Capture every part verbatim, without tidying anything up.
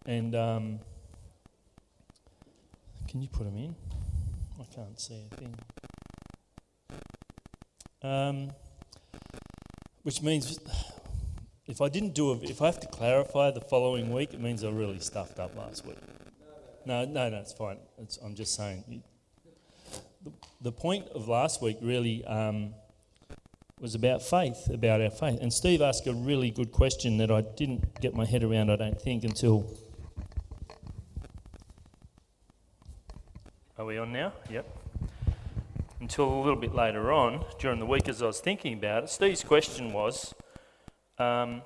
And um, can you put them in? I can't see a thing. Um, which means if I didn't do it, if I have to clarify the following week, it means I really stuffed up last week. No, no, no, it's fine. It's, I'm just saying. The, the point of last week really um, was about faith, about our faith. And Steve asked a really good question that I didn't get my head around, I don't think, until... Are we on now? Yep. Until a little bit later on, during the week as I was thinking about it, Steve's question was... Um,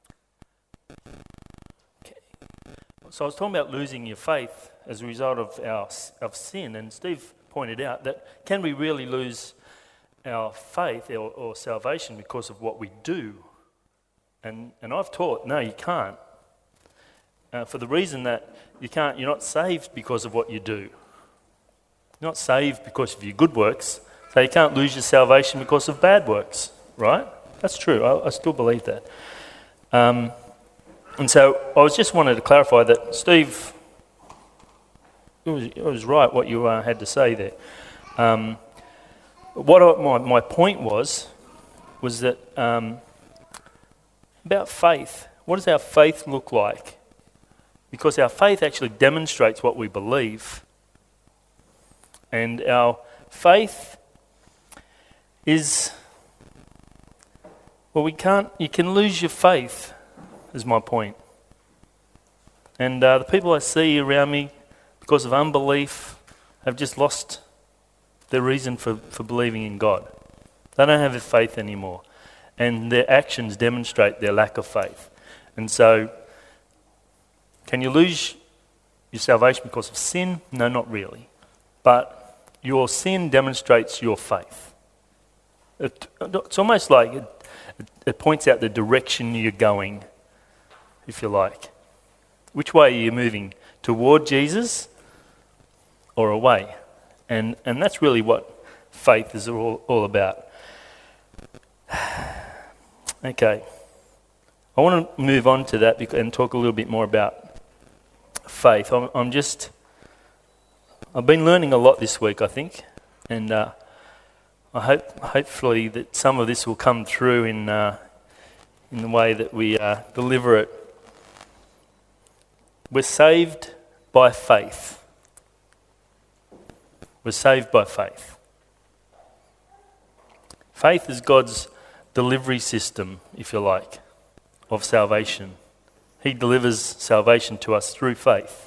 okay. So I was talking about losing your faith as a result of our of sin, and Steve pointed out that can we really lose our faith or, or salvation because of what we do? And and I've taught, no, you can't. Uh, for the reason that you can't, you're not saved because of what you do. You're not saved because of your good works, so you can't lose your salvation because of bad works, right? That's true. I, I still believe that. Um, and so I was just wanted to clarify that Steve, it was, it was right what you uh, had to say there. Um, what I, my my point was was that um, about faith. What does our faith look like? Because our faith actually demonstrates what we believe, and our faith is. Well, we can't, you can lose your faith, is my point. And uh, the people I see around me, because of unbelief, have just lost their reason for, for believing in God. They don't have their faith anymore. And their actions demonstrate their lack of faith. And so, can you lose your salvation because of sin? No, not really. But your sin demonstrates your faith. It, it's almost like... It, It points out the direction you're going, if you like. Which way are you moving? Toward Jesus or away? And and that's really what faith is all, all about. Okay. I want to move on to that and talk a little bit more about faith. I'm, I'm just... I've been learning a lot this week, I think. And... Uh, I hope, hopefully, that some of this will come through in uh, in the way that we uh, deliver it. We're saved by faith. We're saved by faith. Faith is God's delivery system, if you like, of salvation. He delivers salvation to us through faith.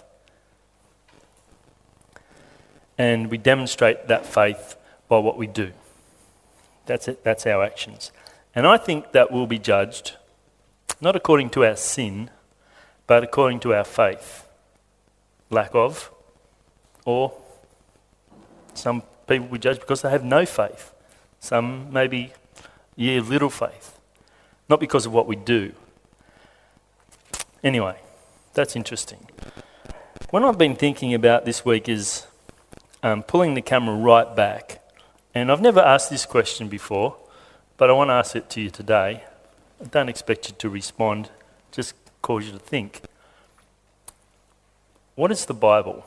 And we demonstrate that faith by what we do. That's it. That's our actions. And I think that will be judged, not according to our sin, but according to our faith. Lack of, or some people we judge because they have no faith. Some maybe, yeah, little faith. Not because of what we do. Anyway, that's interesting. What I've been thinking about this week is um, pulling the camera right back. And I've never asked this question before, but I want to ask it to you today. I don't expect you to respond, just cause you to think. What is the Bible?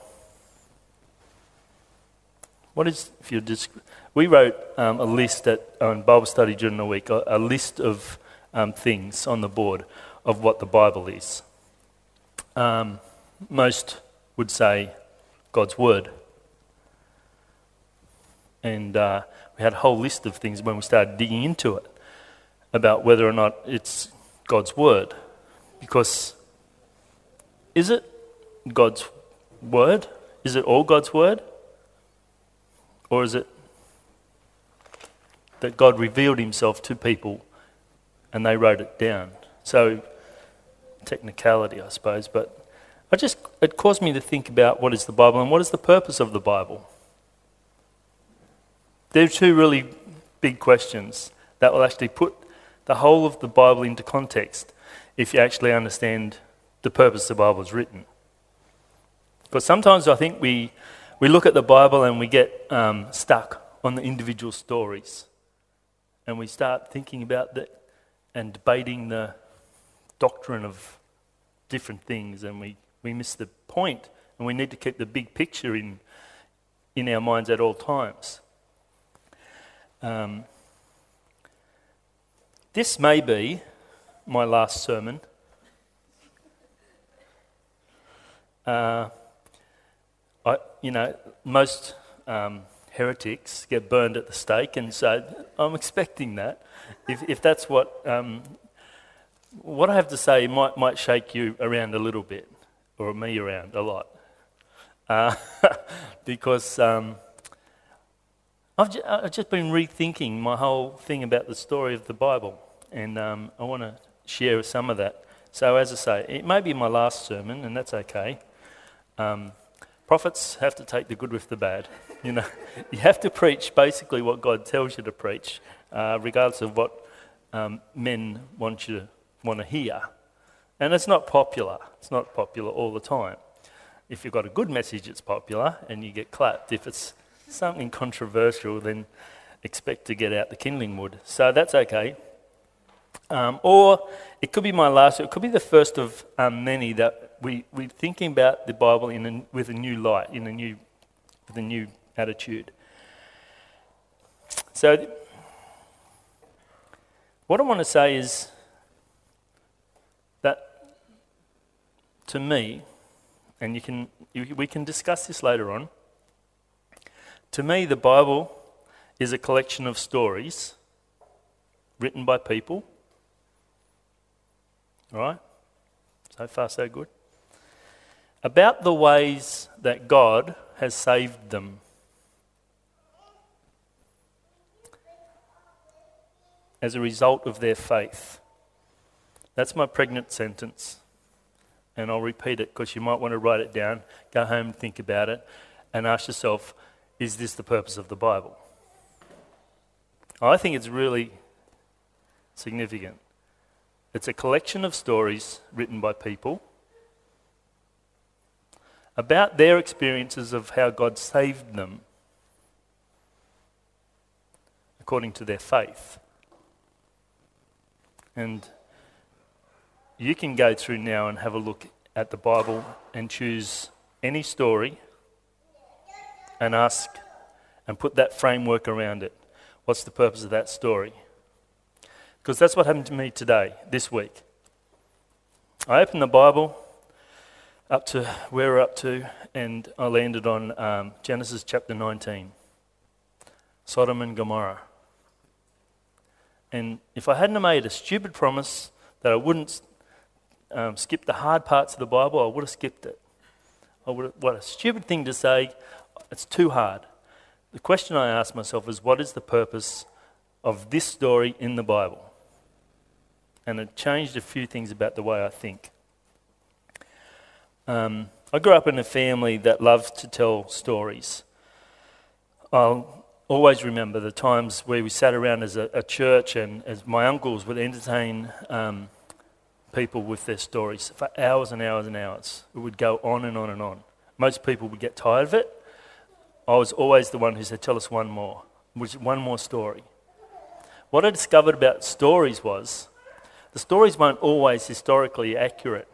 What is, if you just, we wrote um, a list at on Bible study during the week, a, a list of um, things on the board of what the Bible is. Um, most would say God's Word. And uh, we had a whole list of things when we started digging into it about whether or not it's God's Word. Because is it God's Word? Is it all God's Word? Or is it that God revealed himself to people and they wrote it down? So, technicality, I suppose, but I just it caused me to think about what is the Bible and what is the purpose of the Bible. They're two really big questions that will actually put the whole of the Bible into context if you actually understand the purpose the Bible is written. Because sometimes I think we we look at the Bible and we get um, stuck on the individual stories, and we start thinking about that and debating the doctrine of different things, and we We miss the point, and we need to keep the big picture in in our minds at all times. Um, this may be my last sermon. Uh, I, you know, most um, heretics get burned at the stake, and so I'm expecting that. If, if that's what um, what I have to say might might shake you around a little bit, or me around a lot, uh, because um, I've, ju- I've just been rethinking my whole thing about the story of the Bible, and um, I want to share some of that. So as I say, it may be my last sermon, and that's okay. Um, prophets have to take the good with the bad. You know, you have to preach basically what God tells you to preach, uh, regardless of what um, men want you to want to hear. And it's not popular. It's not popular all the time. If you've got a good message, it's popular, and you get clapped. If it's something controversial, then expect to get out the kindling wood. So that's okay. Um, or it could be my last, it could be the first of um, many that we, we're thinking about the Bible in a, with a new light, in a new, with a new attitude. So th- what I want to say is that to me, and you can you, we can discuss this later on, to me the Bible is a collection of stories written by people. All right? So far, so good. About the ways that God has saved them. As a result of their faith. That's my pregnant sentence. And I'll repeat it because you might want to write it down, go home and think about it, and ask yourself, is this the purpose of the Bible? I think it's really significant. It's a collection of stories written by people about their experiences of how God saved them according to their faith. And you can go through now and have a look at the Bible and choose any story and ask and put that framework around it. What's the purpose of that story? Because that's what happened to me today, this week. I opened the Bible up to where we're up to, and I landed on um, Genesis chapter nineteen, Sodom and Gomorrah. And if I hadn't made a stupid promise that I wouldn't um, skip the hard parts of the Bible, I would have skipped it. I would have, what a stupid thing to say, it's too hard. The question I ask myself is, what is the purpose of this story in the Bible? And it changed a few things about the way I think. Um, I grew up in a family that loved to tell stories. I'll always remember the times where we sat around as a, a church, and as my uncles would entertain um, people with their stories for hours and hours and hours. It would go on and on and on. Most people would get tired of it. I was always the one who said, tell us one more, which one more story. What I discovered about stories was, the stories weren't always historically accurate.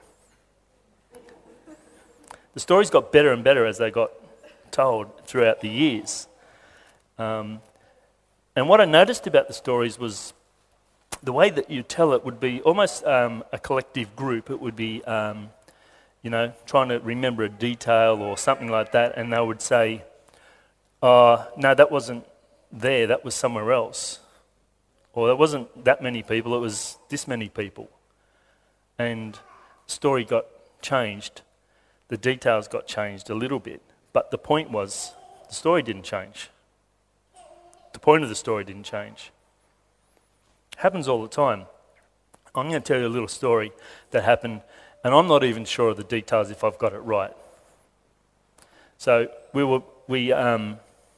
The stories got better and better as they got told throughout the years. Um, and what I noticed about the stories was the way that you tell it would be almost um, a collective group. It would be, um, you know, trying to remember a detail or something like that, and they would say, oh, no, that wasn't there, that was somewhere else. Or there wasn't that many people, it was this many people. And the story got changed. The details got changed a little bit. But the point was, the story didn't change. The point of the story didn't change. It happens all the time. I'm going to tell you a little story that happened, and I'm not even sure of the details if I've got it right. So we were we um,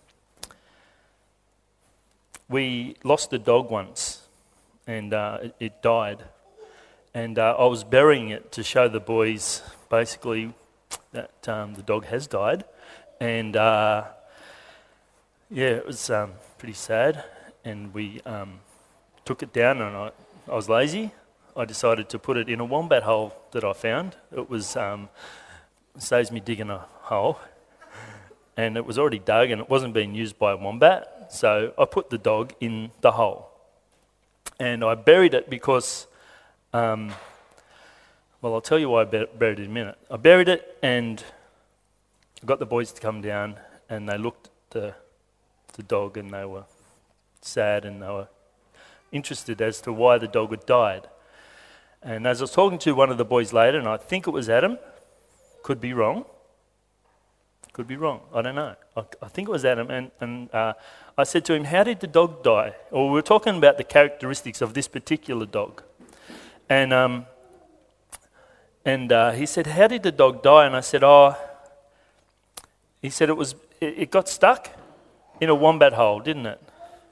we lost a dog once, and uh, it, it died. And uh, I was burying it to show the boys basically that um, the dog has died. And uh, yeah, it was um, pretty sad. And we um, took it down, and I, I was lazy. I decided to put it in a wombat hole that I found. It was um, saves me digging a hole. And it was already dug and it wasn't being used by a wombat. So I put the dog in the hole. And I buried it because, um, well, I'll tell you why I buried it in a minute. I buried it and I got the boys to come down and they looked at the, the dog and they were sad and they were interested as to why the dog had died. And as I was talking to one of the boys later, and I think it was Adam, could be wrong, could be wrong, I don't know. I, I think it was Adam, and, and uh, I said to him, how did the dog die? Or we were talking about the characteristics of this particular dog. And um, and uh, he said, how did the dog die? And I said, oh, he said it was, it, it got stuck in a wombat hole, didn't it?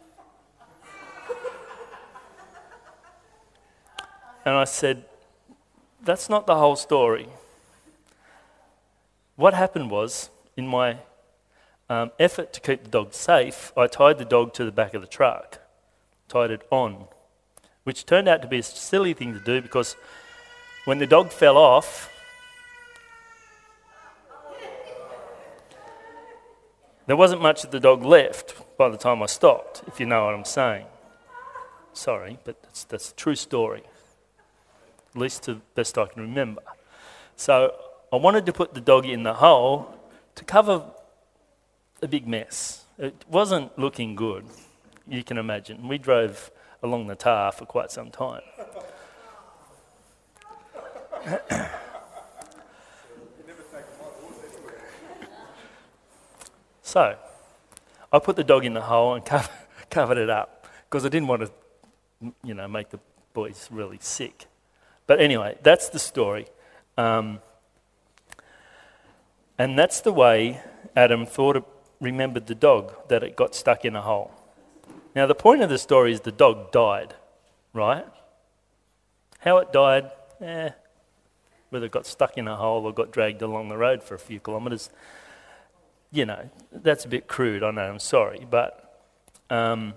And I said, that's not the whole story. What happened was, in my um, effort to keep the dog safe, I tied the dog to the back of the truck, tied it on, which turned out to be a silly thing to do because when the dog fell off, there wasn't much of the dog left by the time I stopped, if you know what I'm saying. Sorry, but that's, that's a true story, at least to the best I can remember. So I wanted to put the dog in the hole to cover a big mess. It wasn't looking good, you can imagine. We drove along the tar for quite some time. So I put the dog in the hole and cover, covered it up because I didn't want to, you know, make the boys really sick. But anyway, that's the story. Um, and that's the way Adam thought of, remembered the dog, that it got stuck in a hole. Now the point of the story is the dog died, right? How it died, eh, whether it got stuck in a hole or got dragged along the road for a few kilometres, you know, that's a bit crude, I know, I'm sorry. But um,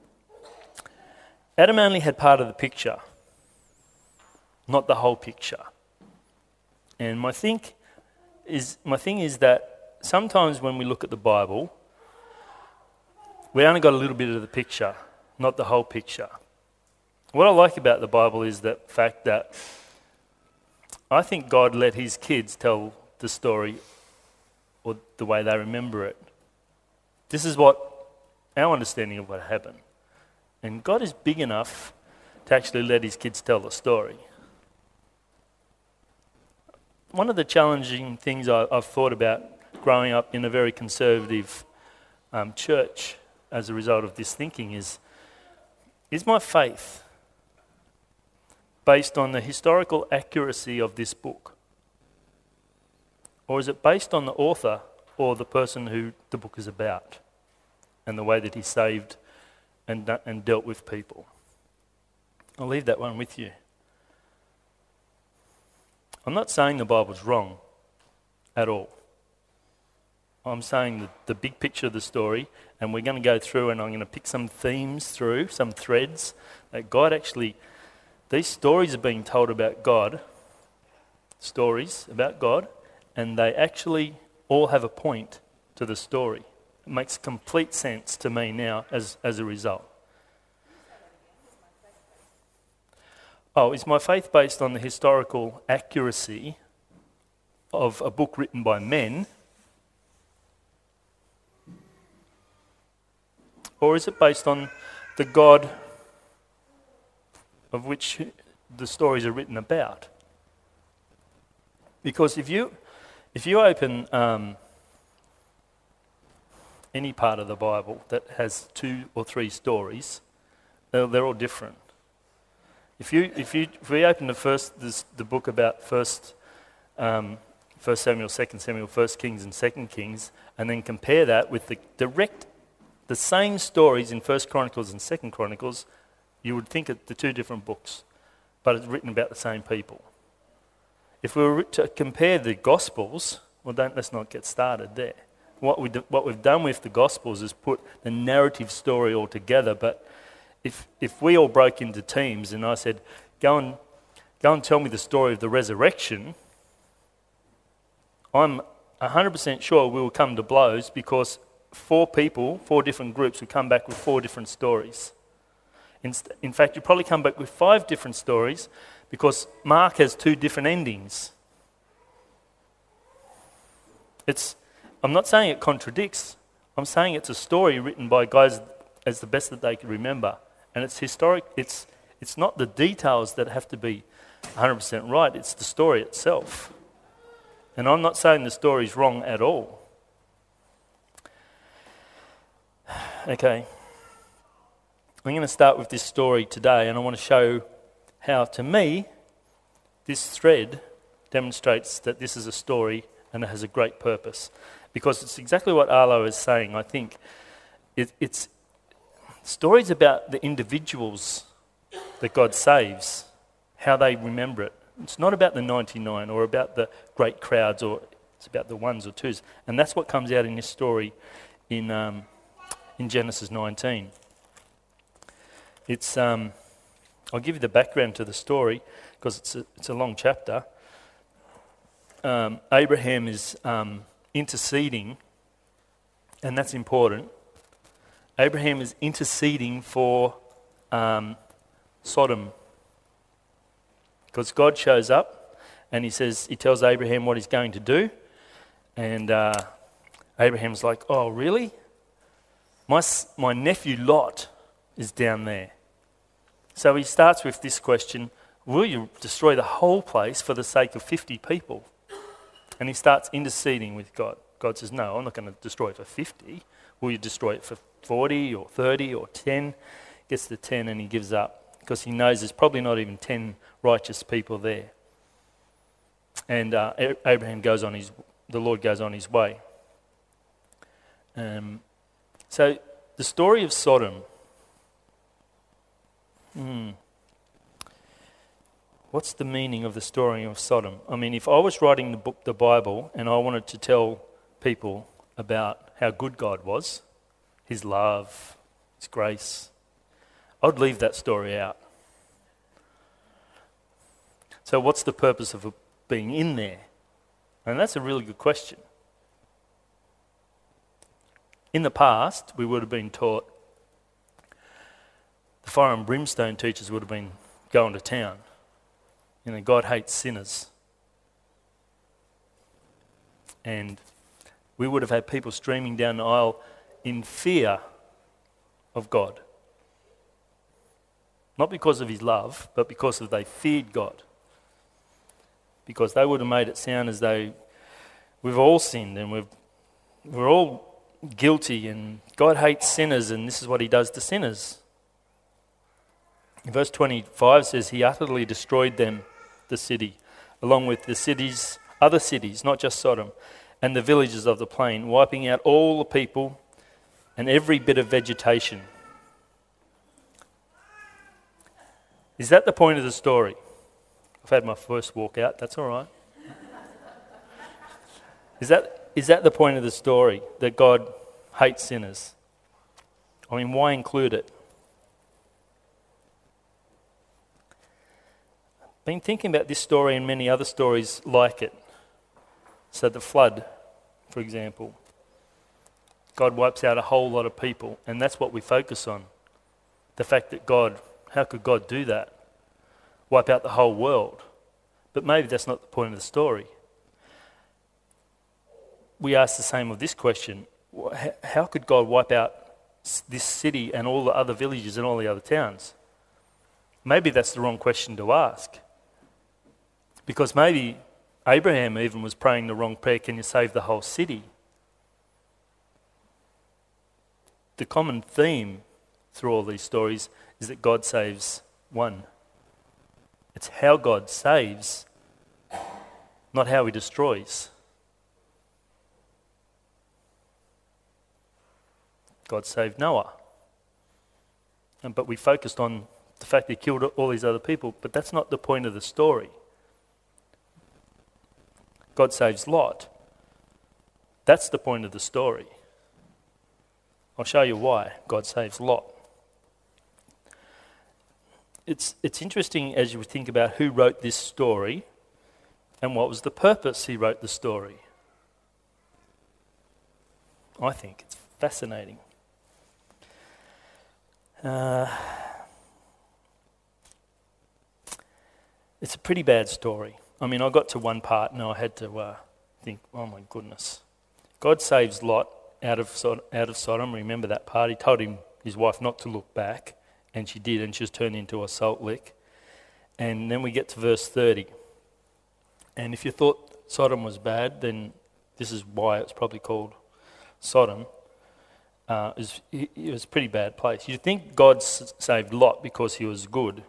Adam only had part of the picture, not the whole picture. And my think is my thing is that sometimes when we look at the Bible, we only got a little bit of the picture, not the whole picture. What I like about the Bible is the fact that I think God let his kids tell the story or the way they remember it. This is what our understanding of what happened. And God is big enough to actually let his kids tell the story. One of the challenging things I, I've thought about growing up in a very conservative um, church as a result of this thinking is, is my faith based on the historical accuracy of this book? Or is it based on the author or the person who the book is about and the way that he saved and, and dealt with people? I'll leave that one with you. I'm not saying the Bible's wrong at all. I'm saying the, the big picture of the story, and we're going to go through and I'm going to pick some themes through, some threads that God actually, these stories are being told about God, stories about God, and they actually all have a point to the story. It makes complete sense to me now as, as a result. Oh, is my faith based on the historical accuracy of a book written by men? Or is it based on the God of which the stories are written about? Because if you if you open um, any part of the Bible that has two or three stories, they're, they're all different. If you if you if we open the first this, the book about first um, First Samuel, Second Samuel, First Kings, and Second Kings, and then compare that with the direct the same stories in First Chronicles and Second Chronicles, you would think it the two different books, but it's written about the same people. If we were to compare the Gospels, well, don't let's not get started there. What we do, what we've done with the Gospels is put the narrative story all together, but If if we all broke into teams and I said, go and go and tell me the story of the resurrection, I'm one hundred percent sure we will come to blows because four people, four different groups, will come back with four different stories. In, in fact, you probably come back with five different stories because Mark has two different endings. It's, I'm not saying it contradicts. I'm saying it's a story written by guys as the best that they can remember. And it's historic. It's, it's not the details that have to be one hundred percent right. It's the story itself. And I'm not saying the story's wrong at all. Okay. I'm going to start with this story today, and I want to show how, to me, this thread demonstrates that this is a story and it has a great purpose. Because it's exactly what Arlo is saying, I think. It, it's stories about the individuals that God saves, how they remember it. It's not about the ninety-nine or about the great crowds, or it's about the ones or twos. And that's what comes out in this story in um, in Genesis nineteen. It's um, I'll give you the background to the story because it's a, it's a long chapter. Um, Abraham is um, interceding, and that's important. Abraham is interceding for um, Sodom because God shows up and he says, he tells Abraham what he's going to do, and uh, Abraham's like, "Oh, really? My my nephew Lot is down there." So he starts with this question: will you destroy the whole place for the sake of fifty people? And he starts interceding with God. God says, "No, I'm not going to destroy it for fifty. Will you destroy it for forty or thirty or ten? Gets to ten and he gives up because he knows there's probably not even ten righteous people there. And uh, Abraham goes on his, the Lord goes on his way. Um, so the story of Sodom. Hmm. What's the meaning of the story of Sodom? I mean, if I was writing the book, the Bible, and I wanted to tell people about how good God was, his love, his grace, I'd leave that story out. So what's the purpose of it being in there? And that's a really good question. In the past, we would have been taught, the fire and brimstone teachers would have been going to town. You know, God hates sinners. And we would have had people streaming down the aisle in fear of God. Not because of his love, but because of they feared God. Because they would have made it sound as though we've all sinned and we've, we're all guilty and God hates sinners and this is what he does to sinners. Verse twenty-five says, he utterly destroyed them, the city, along with the cities, other cities, not just Sodom, and the villages of the plain, wiping out all the people and every bit of vegetation. Is that the point of the story? I've had my first walk out, that's all right. Is that, is that the point of the story, that God hates sinners? I mean, why include it? Been thinking about this story and many other stories like it. So the flood, for example. God wipes out a whole lot of people, and that's what we focus on. The fact that God, how could God do that? Wipe out the whole world. But maybe that's not the point of the story. We ask the same of this question. How could God wipe out this city and all the other villages and all the other towns? Maybe that's the wrong question to ask. Because maybe Abraham even was praying the wrong prayer, can you save the whole city? The common theme through all these stories is that God saves one. It's how God saves, not how he destroys. God saved Noah. And, but we focused on the fact that he killed all these other people, but that's not the point of the story. God saves Lot. That's the point of the story. I'll show you why God saves Lot. It's, it's interesting as you think about who wrote this story and what was the purpose he wrote the story. I think. It's fascinating. Uh, it's a pretty bad story. I mean, I got to one part and I had to uh, think, oh my goodness. God saves Lot out of Sod- out of Sodom. Remember that part? He told him, his wife, not to look back, and she did, and she was turned into a salt lick. And then we get to verse thirty. And if you thought Sodom was bad, then this is why it's probably called Sodom. Uh, it, was, it was a pretty bad place. You'd think God s- saved Lot because he was good.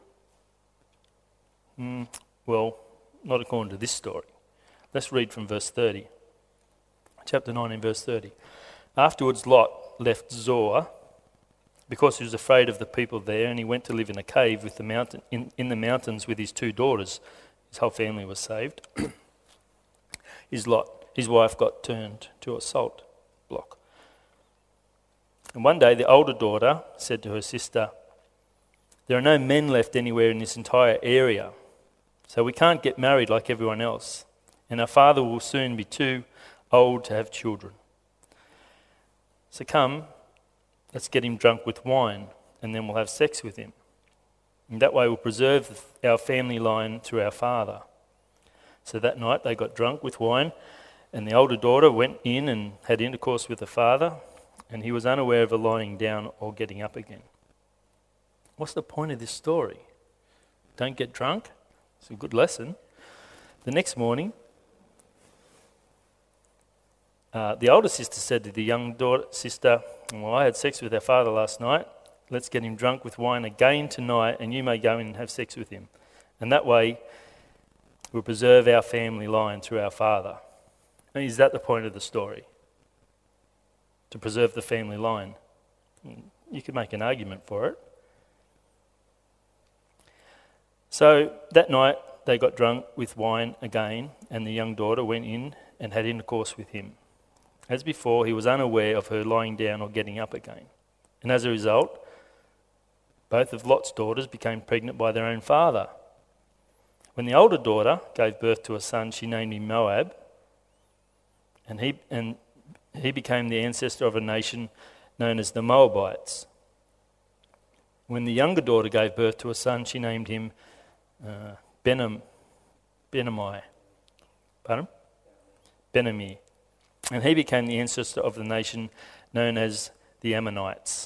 Mm, well, not according to this story. Let's read from verse thirty. Chapter nine and verse thirty. Afterwards Lot left Zoar because he was afraid of the people there, and he went to live in a cave with the mountain in, in the mountains with his two daughters. His whole family was saved. his Lot, his wife got turned to a salt block. And one day the older daughter said to her sister, "There are no men left anywhere in this entire area, so we can't get married like everyone else, and our father will soon be too old to have children. So come, let's get him drunk with wine, and then we'll have sex with him. And that way we'll preserve our family line through our father." So that night they got drunk with wine, and the older daughter went in and had intercourse with the father, and he was unaware of her lying down or getting up again. What's the point of this story? Don't get drunk? It's a good lesson. The next morning, uh, the older sister said to the young daughter, sister, "Well, I had sex with our father last night. Let's get him drunk with wine again tonight, and you may go in and have sex with him. And that way, we'll preserve our family line through our father." And is that the point of the story? To preserve the family line? You could make an argument for it. So that night, they got drunk with wine again, and the young daughter went in and had intercourse with him. As before, he was unaware of her lying down or getting up again. And as a result, both of Lot's daughters became pregnant by their own father. When the older daughter gave birth to a son, she named him Moab, and he and he became the ancestor of a nation known as the Moabites. When the younger daughter gave birth to a son, she named him uh, Benam, Benami, pardon? Benami, and he became the ancestor of the nation known as the Ammonites.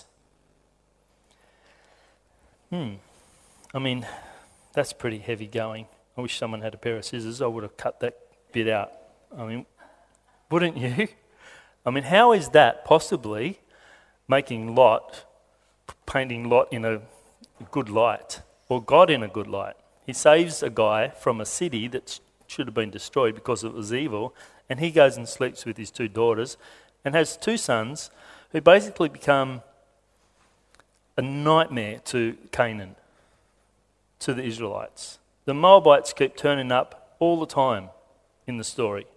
Hmm. I mean, that's pretty heavy going. I wish someone had a pair of scissors. I would have cut that bit out. I mean, wouldn't you? I mean, how is that possibly making Lot, painting Lot in a good light, or God in a good light? He saves a guy from a city that should have been destroyed because it was evil, and he goes and sleeps with his two daughters and has two sons who basically become a nightmare to Canaan, to the Israelites. The Moabites keep turning up all the time in the story.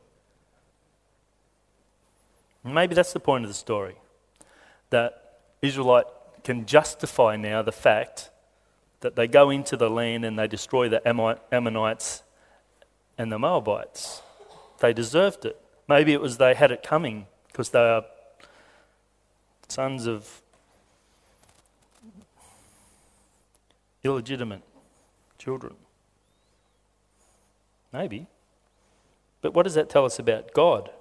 And maybe that's the point of the story, that Israelite can justify now the fact that they go into the land and they destroy the Ammonites and the Moabites. They deserved it. Maybe it was they had it coming because they are sons of illegitimate children. Maybe. But what does that tell us about God?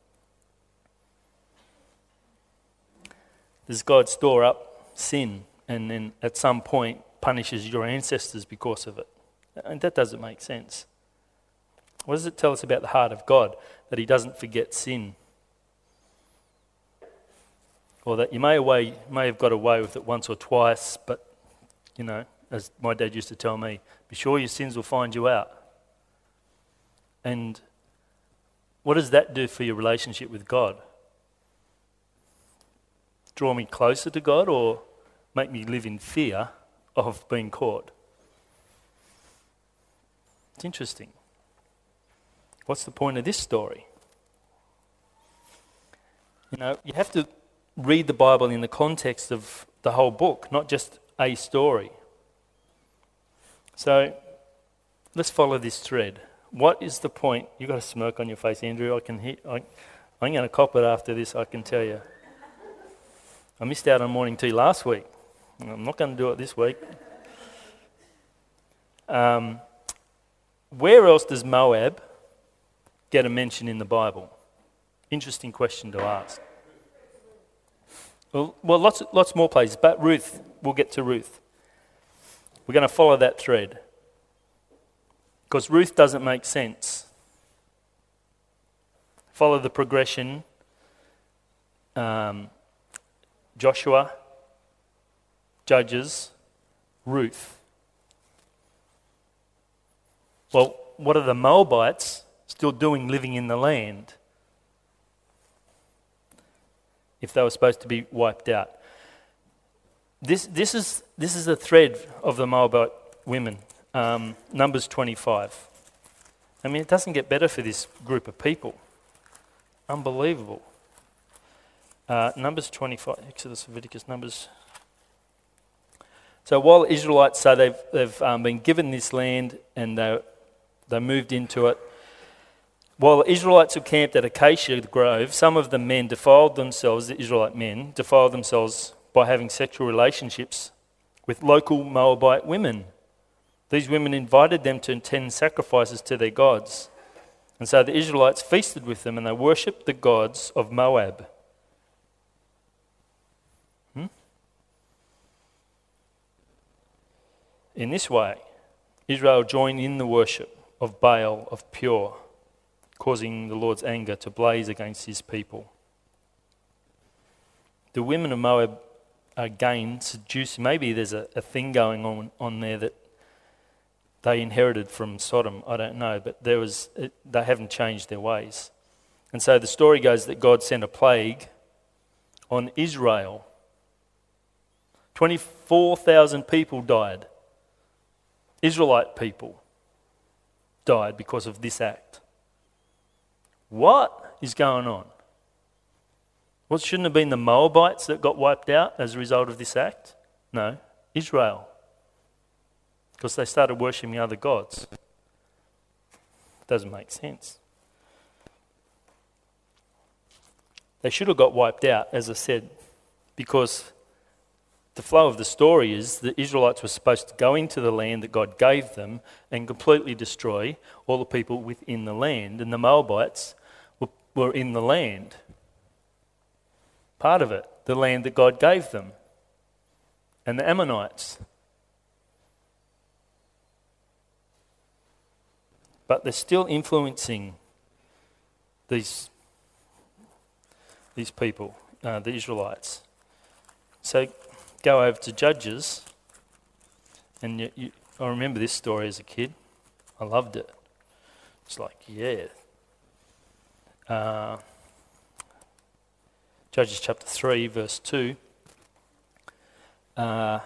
Does God store up sin and then at some point punishes your ancestors because of it? And that doesn't make sense. What does it tell us about the heart of God? That he doesn't forget sin. Or that you may, away, may have got away with it once or twice, but, you know, as my dad used to tell me, be sure your sins will find you out. And what does that do for your relationship with God? Draw me closer to God or make me live in fear of being caught? It's interesting. What's the point of this story? You know, you have to read the Bible in the context of the whole book, not just a story. So let's follow this thread. What is the point? You've got a smirk on your face, Andrew. I can hear, I, I'm going to cop it after this, I can tell you. I missed out on morning tea last week. I'm not going to do it this week. Um, where else does Moab get a mention in the Bible? Interesting question to ask. Well, well lots, lots more places, but Ruth, we'll get to Ruth. We're going to follow that thread. Because Ruth doesn't make sense. Follow the progression. Um, Joshua, Judges, Ruth. Well, what are the Moabites still doing living in the land if they were supposed to be wiped out? This, this is this is the thread of the Moabite women. Um, Numbers twenty-five. I mean, it doesn't get better for this group of people. Unbelievable. Uh, Numbers twenty-five, Exodus, Leviticus, Numbers. So while Israelites say they've they've um, been given this land and they they moved into it, while the Israelites were camped at Acacia Grove, some of the men defiled themselves, the Israelite men, defiled themselves by having sexual relationships with local Moabite women. These women invited them to attend sacrifices to their gods. And so the Israelites feasted with them and they worshipped the gods of Moab. Hmm? In this way, Israel joined in the worship of Baal of Peor, causing the Lord's anger to blaze against his people. The women of Moab are again seduced. Maybe there's a, a thing going on, on there that they inherited from Sodom. I don't know, but there was it, they haven't changed their ways. And so the story goes that God sent a plague on Israel. twenty-four thousand people died. Israelite people died because of this act. What is going on? Well, shouldn't have been the Moabites that got wiped out as a result of this act? No, Israel. Because they started worshipping other gods. Doesn't make sense. They should have got wiped out, as I said, because the flow of the story is the Israelites were supposed to go into the land that God gave them and completely destroy all the people within the land. And the Moabites were, were in the land. Part of it, the land that God gave them. And the Ammonites. But they're still influencing these, these people, uh, the Israelites. So go over to Judges, and you, you, I remember this story as a kid. I loved it. It's like, yeah. Uh, Judges chapter three, verse two. Uh,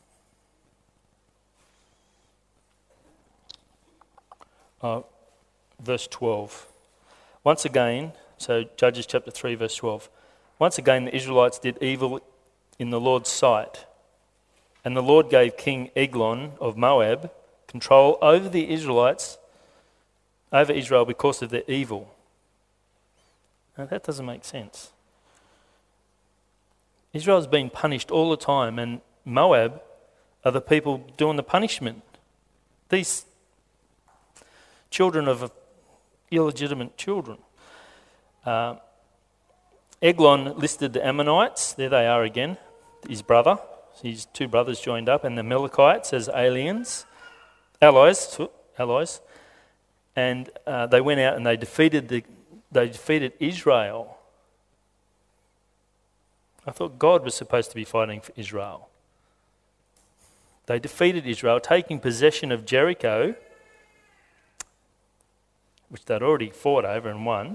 uh, verse twelve. Once again, so Judges chapter three, verse twelve. Once again, the Israelites did evil in the Lord's sight. And the Lord gave King Eglon of Moab control over the Israelites, over Israel because of their evil. Now that doesn't make sense. Israel's been punished all the time, and Moab are the people doing the punishment. These children of illegitimate children. Uh, Eglon listed the Ammonites, there they are again, his brother, his two brothers joined up, and the Amalekites as aliens, allies, allies, and uh, they went out and they defeated the, they defeated Israel. I thought God was supposed to be fighting for Israel. They defeated Israel, taking possession of Jericho, which they'd already fought over and won,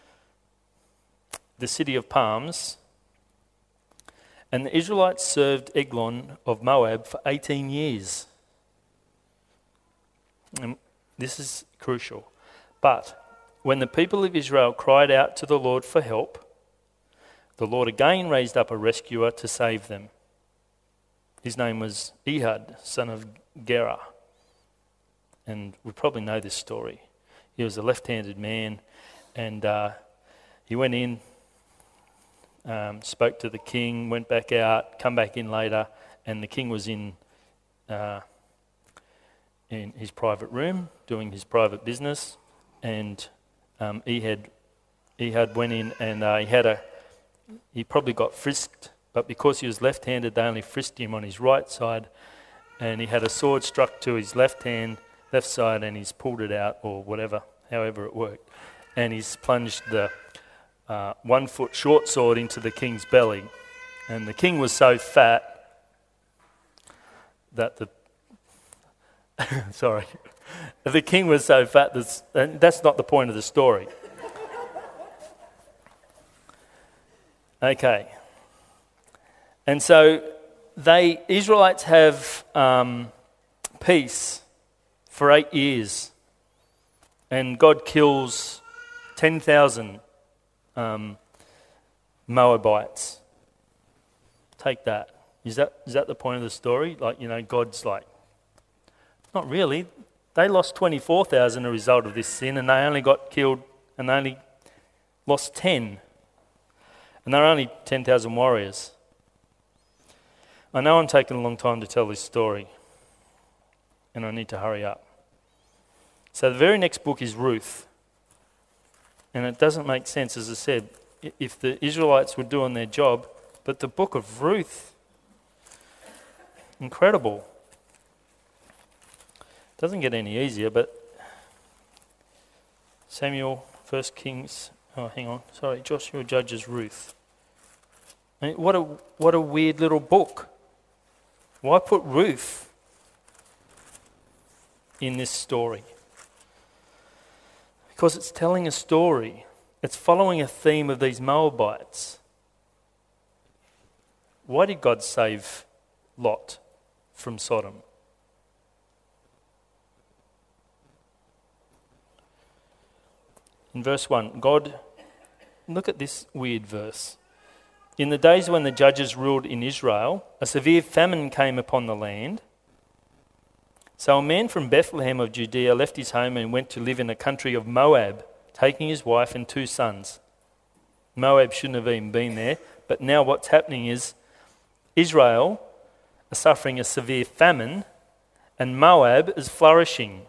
the city of palms, and the Israelites served Eglon of Moab for eighteen years. And this is crucial. But when the people of Israel cried out to the Lord for help, the Lord again raised up a rescuer to save them. His name was Ehud, son of Gera. And we probably know this story. He was a left-handed man, and uh, he went in um, spoke to the king, went back out, come back in later, and the king was in uh, in his private room doing his private business, and um, Ehud, Ehud went in and uh, he had a he probably got frisked, but because he was left-handed, they only frisked him on his right side, and he had a sword struck to his left hand, left side, and he's pulled it out or whatever, however it worked, and he's plunged the uh, one-foot short sword into the king's belly, and the king was so fat that the sorry, the king was so fat that, and that's not the point of the story. Okay, and so they Israelites have um, peace for eight years, and God kills ten thousand um, Moabites. Take that. Is that is that the point of the story? Like, you know, God's like, not really. They lost twenty-four thousand as a result of this sin, and they only got killed, and they only lost ten. And they're only ten thousand warriors. I know I'm taking a long time to tell this story, and I need to hurry up. So the very next book is Ruth. And it doesn't make sense, as I said, if the Israelites were doing their job, but the book of Ruth, incredible. Doesn't get any easier, but Samuel, First Kings, oh, hang on, sorry, Joshua, Judges, Ruth. I mean, what a what a weird little book. Why put Ruth in this story? Because it's telling a story. It's following a theme of these Moabites. Why did God save Lot from Sodom? In verse one, God, look at this weird verse. In the days when the judges ruled in Israel, a severe famine came upon the land. So a man from Bethlehem of Judea left his home and went to live in the country of Moab, taking his wife and two sons. Moab shouldn't have even been there, but now what's happening is Israel are suffering a severe famine and Moab is flourishing.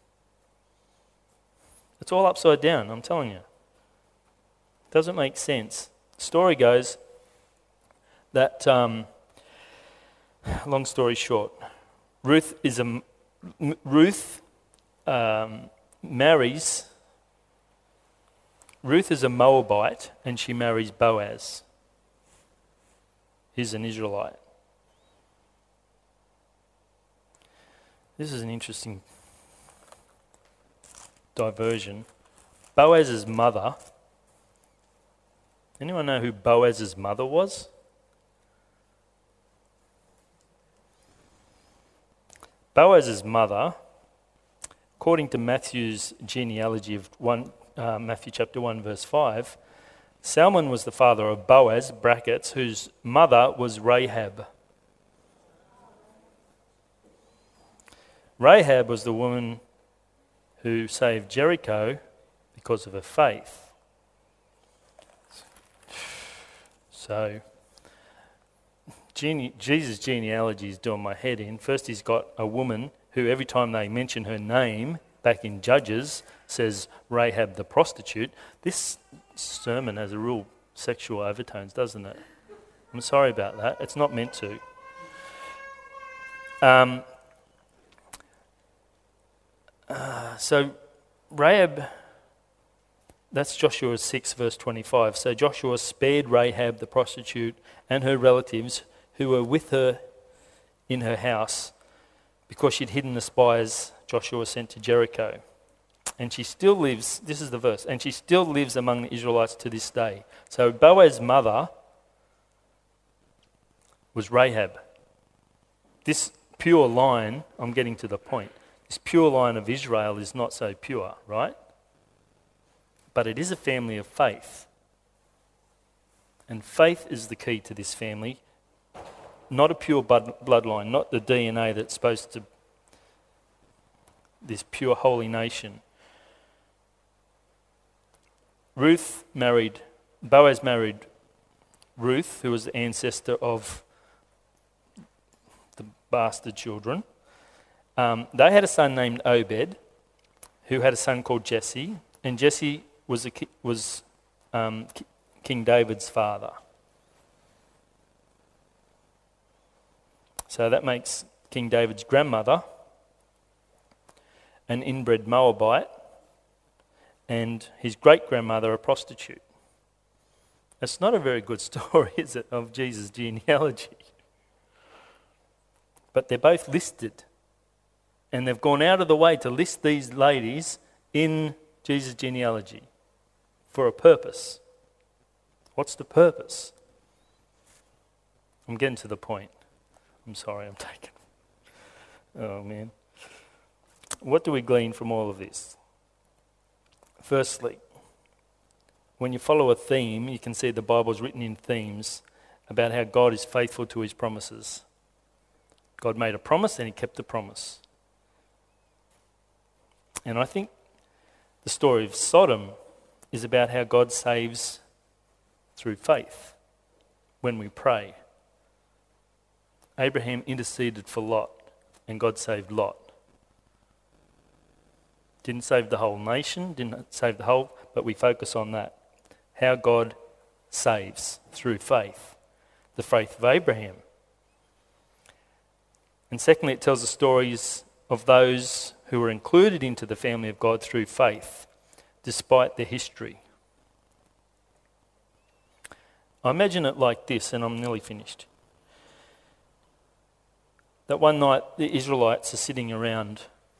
It's all upside down, I'm telling you. Doesn't make sense. The story goes that, um, long story short, Ruth is a Ruth um, marries. Ruth is a Moabite, and she marries Boaz. He's an Israelite. This is an interesting diversion. Boaz's mother. Anyone know who Boaz's mother was? Boaz's mother, according to Matthew's genealogy of one, uh, Matthew chapter one, verse five, Salmon was the father of Boaz, brackets, whose mother was Rahab. Rahab was the woman who saved Jericho because of her faith. So, gene- Jesus' genealogy is doing my head in. First, he's got a woman who, every time they mention her name, back in Judges, says Rahab the prostitute. This sermon has a real sexual overtones, doesn't it? I'm sorry about that. It's not meant to. Um, uh, so, Rahab... That's Joshua six, verse twenty-five. So Joshua spared Rahab the prostitute and her relatives who were with her in her house because she'd hidden the spies Joshua sent to Jericho. And she still lives, this is the verse, and she still lives among the Israelites to this day. So Boaz's mother was Rahab. This pure line, I'm getting to the point, this pure line of Israel is not so pure, right? But it is a family of faith. And faith is the key to this family. Not a pure blood, bloodline, not the D N A that's supposed to, this pure holy nation. Ruth married, Boaz married Ruth, who was the ancestor of the bastard children. Um, they had a son named Obed, who had a son called Jesse, and Jesse was, a ki- was um, ki- King David's father. So that makes King David's grandmother an inbred Moabite, and his great-grandmother a prostitute. It's not a very good story, is it, of Jesus' genealogy? But they're both listed. And they've gone out of the way to list these ladies in Jesus' genealogy for a purpose. What's the purpose? I'm getting to the point. I'm sorry, I'm taking... Oh, man. What do we glean from all of this? Firstly, when you follow a theme, you can see the Bible's written in themes about how God is faithful to his promises. God made a promise and he kept the promise. And I think the story of Sodom is about how God saves through faith when we pray. Abraham interceded for Lot and God saved Lot. Didn't save the whole nation, didn't save the whole, but we focus on that. How God saves through faith, the faith of Abraham. And secondly, it tells the stories of those who were included into the family of God through faith, despite their history. I imagine it like this, and I'm nearly finished. That one night the Israelites are sitting around,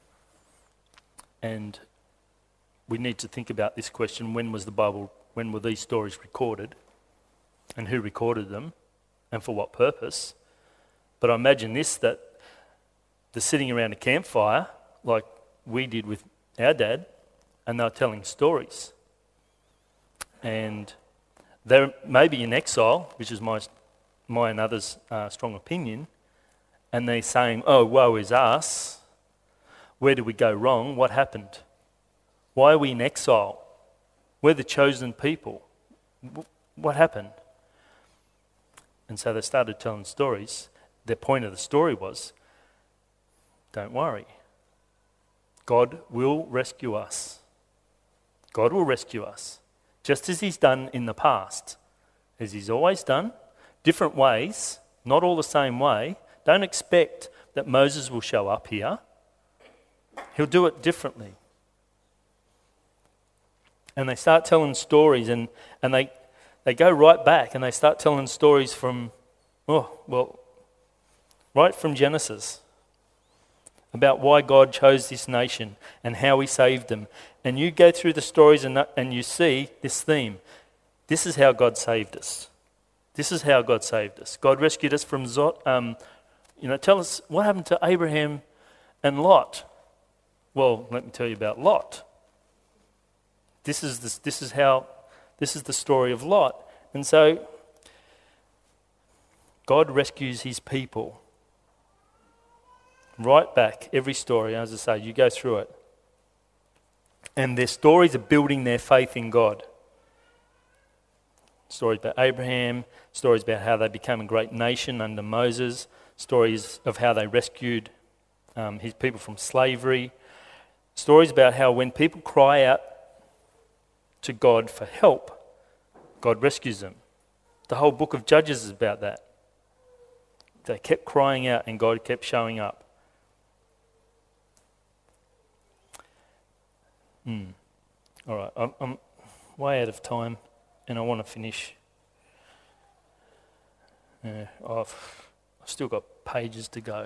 and we need to think about this question: when was the Bible, when were these stories recorded, and who recorded them, and for what purpose? But I imagine this, that they're sitting around a campfire like we did with our dad, and they're telling stories. And they're maybe in exile, which is my, my and others' uh, strong opinion, and they're saying, oh, woe is us. Where did we go wrong? What happened? Why are we in exile? We're the chosen people. What happened? And so they started telling stories. Their point of the story was, don't worry. God will rescue us. God will rescue us. Just as he's done in the past. As he's always done. Different ways. Not all the same way. Don't expect that Moses will show up here. He'll do it differently. And they start telling stories, and, and they, they go right back and they start telling stories from, oh, well, right from Genesis. About why God chose this nation and how he saved them. And you go through the stories and, and you see this theme. This is how God saved us. This is how God saved us. God rescued us from Zot. Um, you know, tell us what happened to Abraham and Lot. Well, let me tell you about Lot. This is this. This is how. This is the story of Lot. And so, God rescues his people. Right back, every story, as I say, you go through it. And their stories are building their faith in God. Stories about Abraham, stories about how they became a great nation under Moses, stories of how they rescued um, his people from slavery, stories about how when people cry out to God for help, God rescues them. The whole book of Judges is about that. They kept crying out and God kept showing up. Hmm. All right, I'm, I'm way out of time, and I want to finish. Yeah, I've, I've still got pages to go.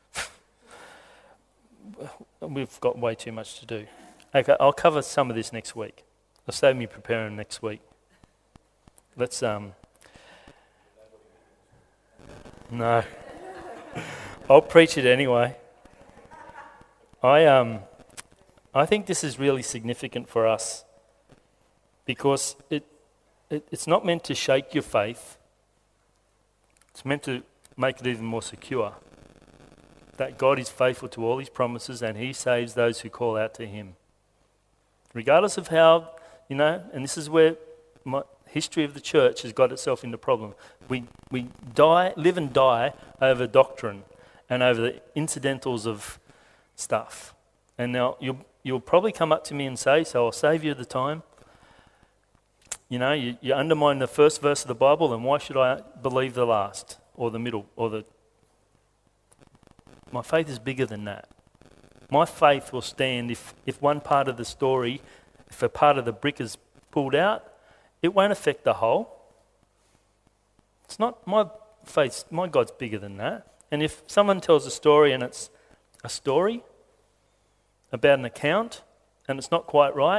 We've got way too much to do. Okay, I'll cover some of this next week. I'll save me preparing next week. Let's um. No, I'll preach it anyway. I um. I think this is really significant for us because it, it it's not meant to shake your faith. It's meant to make it even more secure. That God is faithful to all his promises and he saves those who call out to him. Regardless of how, you know, and this is where my, history of the church has got itself into problem. We we die, live and die over doctrine and over the incidentals of stuff. And now you'll you'll probably come up to me and say, so I'll save you the time. You know, you, you undermine the first verse of the Bible, and why should I believe the last or the middle or the... My faith is bigger than that. My faith will stand if, if one part of the story, if a part of the brick is pulled out, it won't affect the whole. It's not my faith, my God's bigger than that. And if someone tells a story and it's a story about an account and it's not quite right,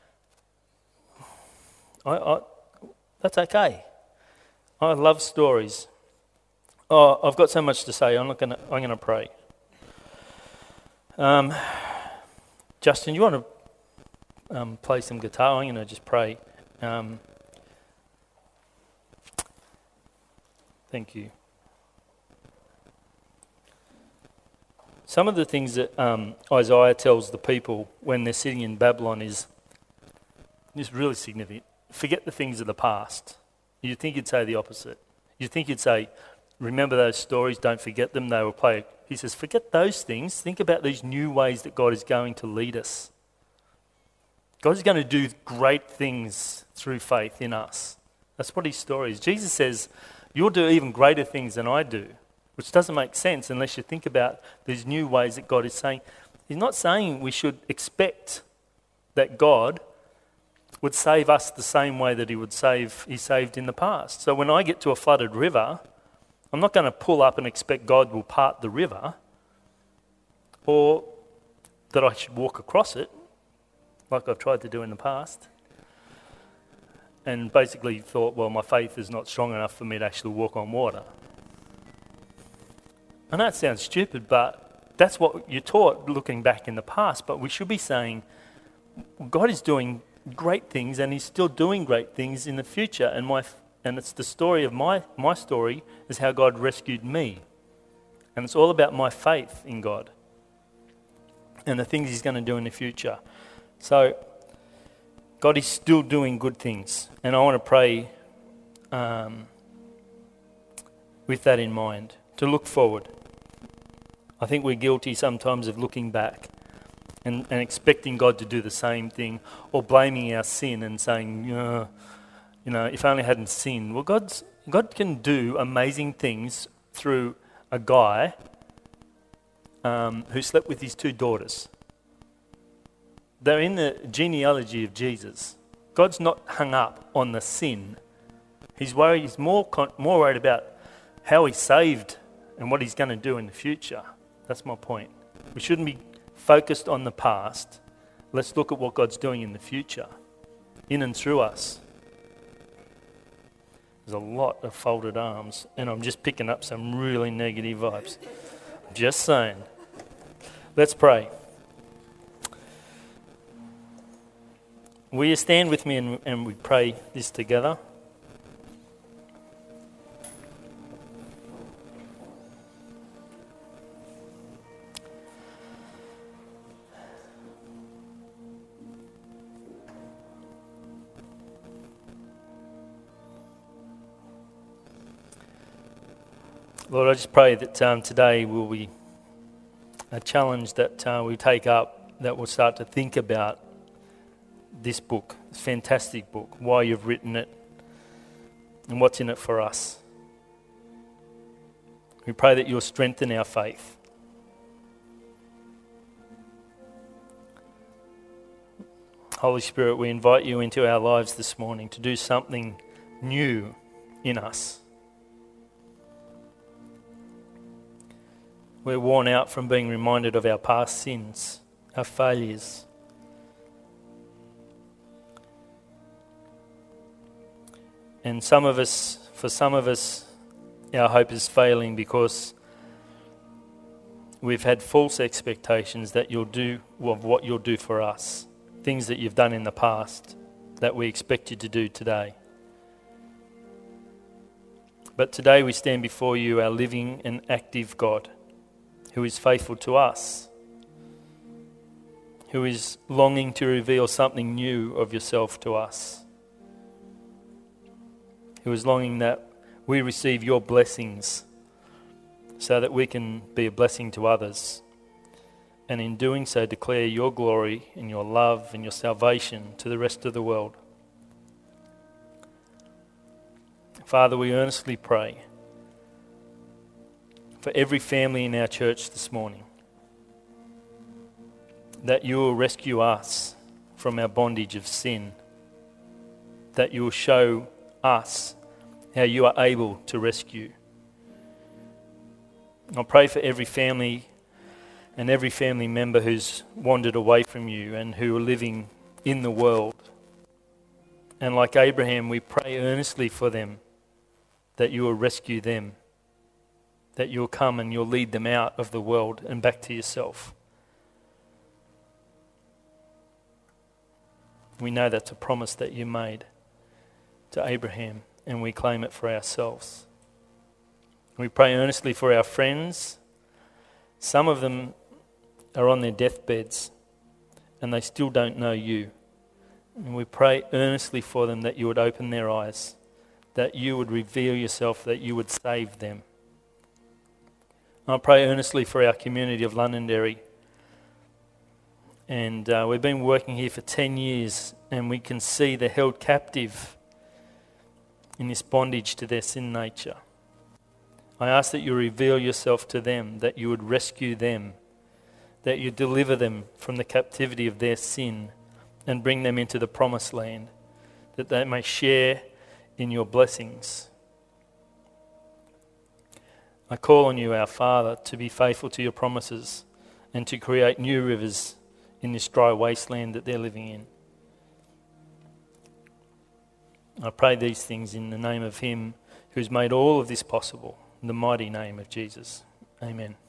I, I, that's okay. I love stories. Oh, I've got so much to say. I'm not gonna. I'm gonna pray. Um, Justin, you want to um, play some guitar? I'm gonna just pray. Um, thank you. Some of the things that um, Isaiah tells the people when they're sitting in Babylon is is really significant. Forget the things of the past. You'd think he'd say the opposite. You'd think he'd say, remember those stories, don't forget them, they will play. He says, forget those things. Think about these new ways that God is going to lead us. God is going to do great things through faith in us. That's what his story is. Jesus says, you'll do even greater things than I do, which doesn't make sense unless you think about these new ways that God is saying. He's not saying we should expect that God would save us the same way that he would save, he saved in the past. So when I get to a flooded river, I'm not going to pull up and expect God will part the river or that I should walk across it like I've tried to do in the past and basically thought, well, my faith is not strong enough for me to actually walk on water. I know it sounds stupid, but that's what you're taught looking back in the past, but we should be saying God is doing great things and he's still doing great things in the future, and my and it's the story of my my story is how God rescued me, and it's all about my faith in God and the things he's going to do in the future. So God is still doing good things, and I want to pray um, with that in mind, to look forward. I think we're guilty sometimes of looking back And, and expecting God to do the same thing, or blaming our sin and saying, uh, you know, if I only hadn't sinned. Well, God's, God can do amazing things through a guy um, who slept with his two daughters. They're in the genealogy of Jesus. God's not hung up on the sin. He's worried. He's more con- more worried about how he saved and what he's going to do in the future. That's my point. We shouldn't be focused on the past. Let's look at what God's doing in the future, in and through us. There's a lot of folded arms, and I'm just picking up some really negative vibes. Just saying. Let's pray. Will you stand with me and, and we pray this together? Lord, I just pray that um, today will be a challenge that uh, we take up, that we'll start to think about this book, this fantastic book, why you've written it, and what's in it for us. We pray that you'll strengthen our faith. Holy Spirit, we invite you into our lives this morning to do something new in us. We're worn out from being reminded of our past sins, our failures. And some of us, for some of us, our hope is failing because we've had false expectations that you'll do, of what you'll do for us. Things that you've done in the past that we expect you to do today. But today we stand before you, our living and active God, who is faithful to us, who is longing to reveal something new of yourself to us. who is longing that we receive your blessings so that we can be a blessing to others, and in doing so declare your glory and your love and your salvation to the rest of the world. Father, we earnestly pray for every family in our church this morning, that you will rescue us from our bondage of sin, that you will show us how you are able to rescue. I pray for every family and every family member who's wandered away from you and who are living in the world. And like Abraham, we pray earnestly for them, that you will rescue them, that you'll come and you'll lead them out of the world and back to yourself. We know that's a promise that you made to Abraham, and we claim it for ourselves. We pray earnestly for our friends. Some of them are on their deathbeds and they still don't know you. And we pray earnestly for them that you would open their eyes, that you would reveal yourself, that you would save them. I pray earnestly for our community of Londonderry. And uh, we've been working here for ten years, and we can see they're held captive in this bondage to their sin nature. I ask that you reveal yourself to them, that you would rescue them, that you deliver them from the captivity of their sin and bring them into the promised land, that they may share in your blessings. I call on you, our Father, to be faithful to your promises and to create new rivers in this dry wasteland that they're living in. I pray these things in the name of him who's made all of this possible, in the mighty name of Jesus. Amen.